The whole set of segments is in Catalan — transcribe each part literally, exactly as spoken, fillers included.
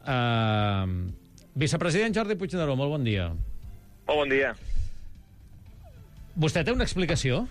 Uh, vicepresident Jordi Puigneró, molt bon dia. Molt bon dia. Vostè té una explicació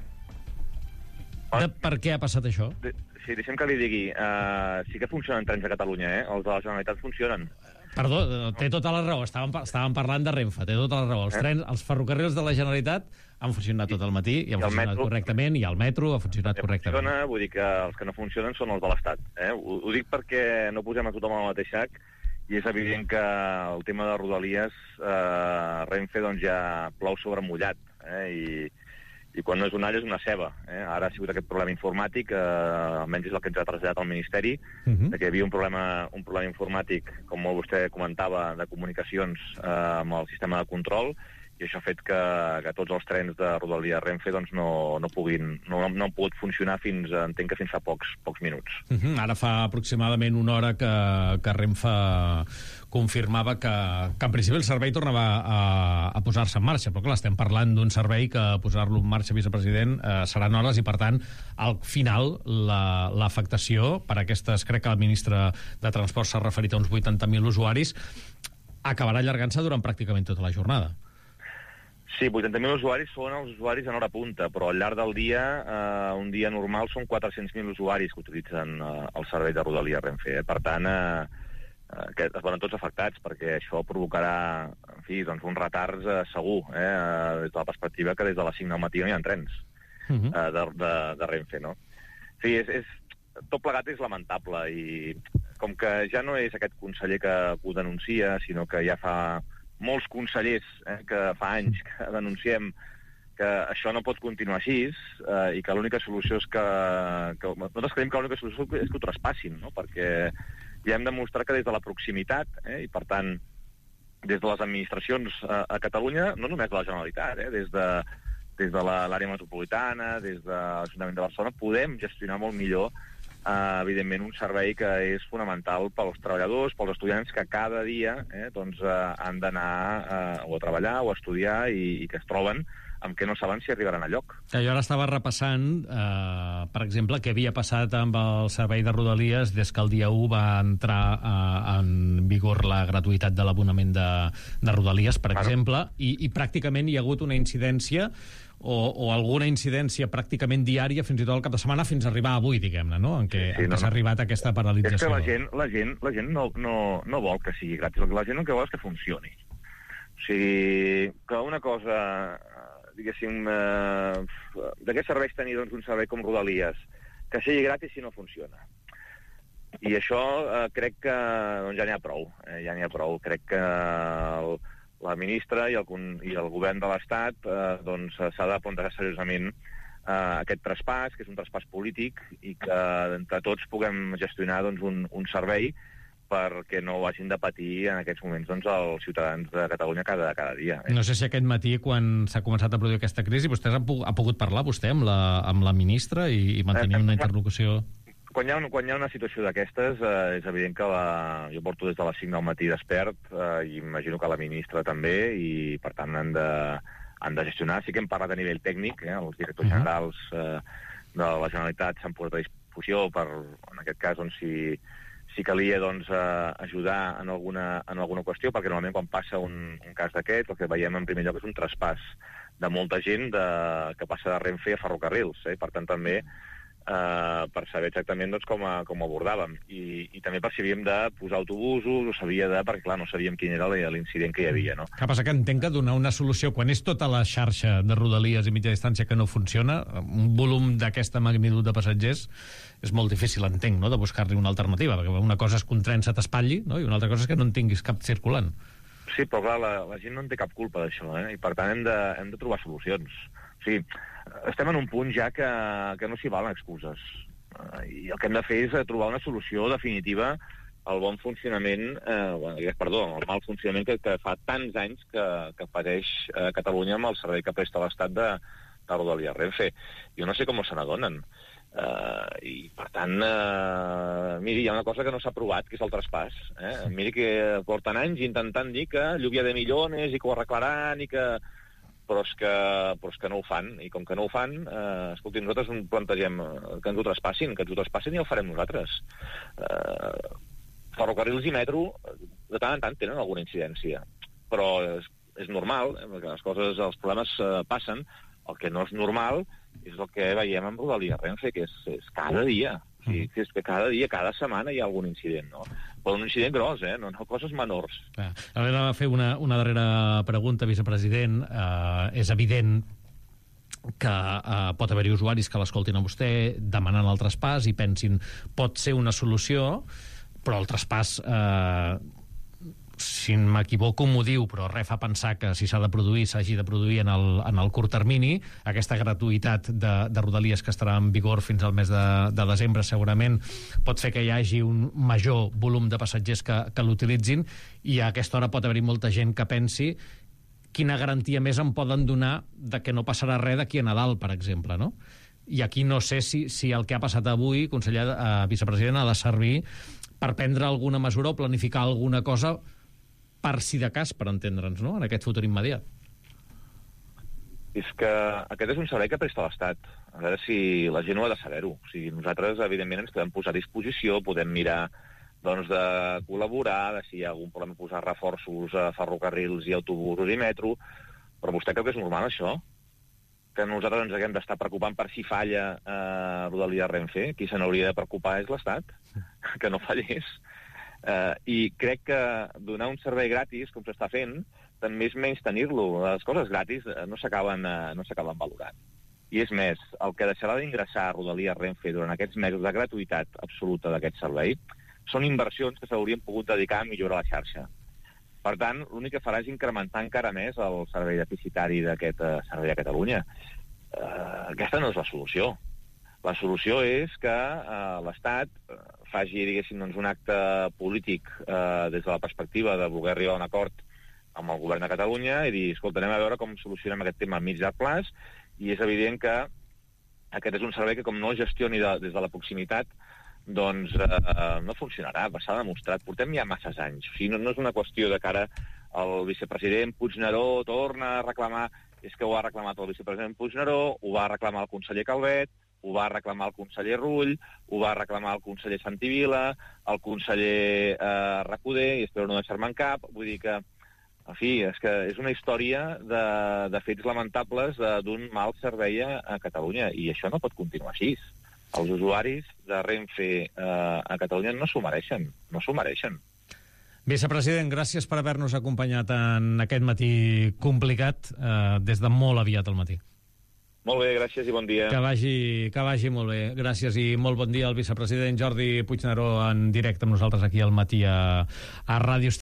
de per què ha passat això? De, sí, deixem que li digui. Uh, sí que funcionen trens a Catalunya, eh? Els de la Generalitat funcionen. Perdó, té tota la raó. Estàvem, estàvem parlant de Renfe, té tota la raó. Els, eh? trens, els ferrocarrils de la Generalitat han funcionat tot el matí i han I funcionat metro, correctament, i el metro ha funcionat correctament. Funciona, vull dir que els que no funcionen són els de l'Estat. Eh? Ho, ho dic perquè no posem a tothom al mateix sac, i és evident que el tema de Rodalies, eh, Renfe doncs ja plou sobre mullat, eh? I, i quan no és una alla és una ceba. Eh? Ara ha sigut aquest problema informàtic, eh, almenys és el que ens ha traslladat al Ministeri, uh -huh. que hi havia un problema, un problema informàtic, com molt vostè comentava, de comunicacions eh, amb el sistema de control, i això ha fet que, que tots els trens de Rodalies Renfe doncs, no, no, puguin, no, no han pogut funcionar fins, entenc que fins fa pocs, pocs minuts. Uh -huh. Ara fa aproximadament una hora que, que Renfe confirmava que, que en principi el servei tornava a, a posar-se en marxa, però clar, estem parlant d'un servei que posar-lo en marxa, vicepresident, eh, seran hores, i per tant, al final l'afectació la, per aquestes, crec que el ministre de Transport s'ha referit a uns vuitanta mil usuaris, acabarà allargant-se durant pràcticament tota la jornada. Sí, vuitanta mil usuaris són els usuaris en hora punta, però al llarg del dia, eh, un dia normal, són quatre-cents mil usuaris que utilitzen eh, el servei de Rodalies Renfe. Eh? Per tant, eh, eh, que es veuen tots afectats, perquè això provocarà, en fi, doncs, uns retards eh, segur, eh, des de la perspectiva que des de les cinc del matí no hi ha trens uh -huh. eh, de, de, de Renfe, no? Sí, és, és, tot plegat és lamentable, i com que ja no és aquest conseller que ho denuncia, sinó que ja fa molts consellers eh, que fa anys que denunciem que això no pot continuar així, eh, i que l'única solució és que, que... Nosaltres creiem que l'única solució és que ho traspassin, no? Perquè ja hem demostrat que des de la proximitat, eh, i per tant, des de les administracions eh, a Catalunya, no només de la Generalitat, eh, des de, des de l'àrea metropolitana, des de l'Ajuntament de Barcelona, podem gestionar molt millor Uh, evidentment un servei que és fonamental pels treballadors, pels estudiants que cada dia eh, doncs, uh, han d'anar uh, o a treballar o a estudiar, i, i que es troben amb què no saben si arribaran a lloc. Jo ara estava repassant, eh, per exemple, què havia passat amb el servei de Rodalies des que el dia u va entrar eh, en vigor la gratuïtat de l'abonament de, de Rodalies, per claro. exemple, i, i pràcticament hi ha hagut una incidència o, o alguna incidència pràcticament diària, fins i tot el cap de setmana, fins a arribar avui, diguem-ne, no? en què, sí, sí, en què no, s'ha no. arribat a aquesta paralització. És que la gent, la gent, la gent no, no, no vol que sigui gratis, la gent el que vol és que funcioni. O sigui, que una cosa... diguéssim, eh, de què serveix tenir doncs, un servei com Rodalies? Que sigui gratis si no funciona. I això eh, crec que doncs, ja n'hi ha prou. Eh, ja n'hi ha prou. Crec que el, la ministra i el, i el govern de l'Estat eh, doncs, s'ha de plantejar seriosament eh, aquest traspàs, que és un traspàs polític, i que entre tots puguem gestionar doncs, un, un servei perquè no ho hagin de patir en aquests moments doncs, els ciutadans de Catalunya cada, cada dia. Eh? No sé si aquest matí, quan s'ha començat a produir aquesta crisi, vostè ha, ha pogut parlar vostè amb la, amb la ministra i, i mantenir eh, una interlocució... Quan hi ha, quan hi ha una situació d'aquestes, eh, és evident que la, jo porto des de les cinc del matí despert, eh, i imagino que la ministra també, i per tant han de, han de gestionar. Sí que hem parlat a nivell tècnic, eh, els directors uh-huh. generals eh, de la Generalitat s'han posat a disposició per, en aquest cas, doncs, si... si calia doncs, eh, ajudar en alguna, en alguna qüestió, perquè normalment quan passa un, un cas d'aquest, el que veiem en primer lloc és un traspàs de molta gent de, que passa de Renfe a ferrocarrils, eh? Per tant també eh, per saber exactament doncs, com, a, com ho abordàvem, I, i també per si havíem de posar autobusos, o s'havia de, perquè clar, no sabíem quin era l'incident que hi havia, no? Que passa que entenc que donar una solució, quan és tota la xarxa de Rodalies i mitja distància que no funciona, un volum d'aquesta magnitud de passatgers, és molt difícil, entenc, no?, de buscar-li una alternativa, perquè una cosa és que un tren se t'espatlli, no?, i una altra cosa és que no en tinguis cap circulant. Sí, però clar, la, la gent no en té cap culpa d'això, eh? I per tant hem de, hem de trobar solucions. O sigui, estem en un punt ja que, que no s'hi valen excuses. Uh, I el que hem de fer és trobar una solució definitiva al bon funcionament, eh, perdó, al mal funcionament que, que fa tants anys que, que pateix eh, Catalunya amb el servei que presta l'Estat de, de Rodalies Renfe. Jo no sé com se n'adonen. Uh, i per tant uh, miri, hi ha una cosa que no s'ha aprovat, que és el traspàs, eh? Miri que porten anys intentant dir que lluvia de milions i que ho arreglaran i que... però és que, però és que no ho fan, i com que no ho fan, uh, escolti, nosaltres plantegem que ens ho traspassin, que ens ho traspassin i ho farem nosaltres. Uh, Ferrocarrils i metro, de tant en tant, tenen alguna incidència. Però és, és normal, eh, perquè les coses, els problemes eh, passen. El que no és normal és el que veiem amb Rodalies Renfe, que és, és cada dia. O sigui, que és que cada dia, cada setmana hi ha algun incident, no? Però un incident gros, eh? No, no coses menors. Ah, a veure, a fer una, una darrera pregunta, vicepresident. Uh, és evident que uh, pot haver-hi usuaris que l'escoltin a vostè demanant el traspàs i pensin pot ser una solució, però el traspàs, eh, si m'equivoco m'ho diu, però res fa pensar que si s'ha de produir, s'hagi de produir en el, en el curt termini. Aquesta gratuïtat de, de Rodalies que estarà en vigor fins al mes de, de desembre segurament pot fer que hi hagi un major volum de passatgers que, que l'utilitzin, i a aquesta hora pot haver-hi molta gent que pensi quina garantia més em poden donar de que no passarà res d'aquí a Nadal, per exemple, no? I aquí no sé si, si el que ha passat avui, conseller, eh, vicepresident, ha de servir per prendre alguna mesura o planificar alguna cosa per si de cas, per entendre'ns, no?, en aquest futur immediat. És que aquest és un servei que presta l'Estat. A veure si la gent ho ha de saber-ho. O sigui, nosaltres, evidentment, ens podem posar a disposició, podem mirar doncs, de col·laborar, de si hi ha algun problema posar reforços a ferrocarrils i autobusos i metro, però vostè creu que és normal, això? Que nosaltres ens haguem d'estar preocupant per si falla eh, Rodalies Renfe? Qui se n'hauria de preocupar és l'Estat, que no fallés. Eh, I crec que donar un servei gratis, com s'està fent, també és menys tenir-lo. Les coses gratis no s'acaben eh, no s'acaben valorant. I és més, el que deixarà d'ingressar Rodalies Renfe durant aquests mesos de gratuïtat absoluta d'aquest servei són inversions que s'haurien pogut dedicar a millorar la xarxa. Per tant, l'únic que farà és incrementar encara més el servei deficitari d'aquest uh, servei a Catalunya. Uh, aquesta no és la solució. La solució és que uh, l'Estat uh, faci, diguéssim, doncs, un acte polític uh, des de la perspectiva de voler arribar a un acord amb el govern de Catalunya i dir, escolta, anem a veure com solucionem aquest tema a mig llarg plaç, i és evident que aquest és un servei que, com no gestioni de, des de la proximitat, doncs eh, no funcionarà, s'ha demostrat. Portem ja masses anys. O sigui, no, no és una qüestió de cara al vicepresident Puigneró torna a reclamar, és que ho ha reclamat el vicepresident Puigneró, ho va reclamar el conseller Calvet, ho va reclamar el conseller Rull, ho va reclamar el conseller Santivila, el conseller eh, Recoder, i espero no deixar-me en cap. Vull dir que, en fi, és que és una història de, de fets lamentables d'un mal servei a, a Catalunya, i això no pot continuar així. Els usuaris de Renfe eh, a Catalunya no s'ho mereixen, no s'ho mereixen. Vicepresident, gràcies per haver-nos acompanyat en aquest matí complicat, eh, des de molt aviat al matí. Molt bé, gràcies i bon dia. Que vagi, que vagi molt bé. Gràcies i molt bon dia al vicepresident Jordi Puigneró en directe amb nosaltres aquí al matí a, a Ràdio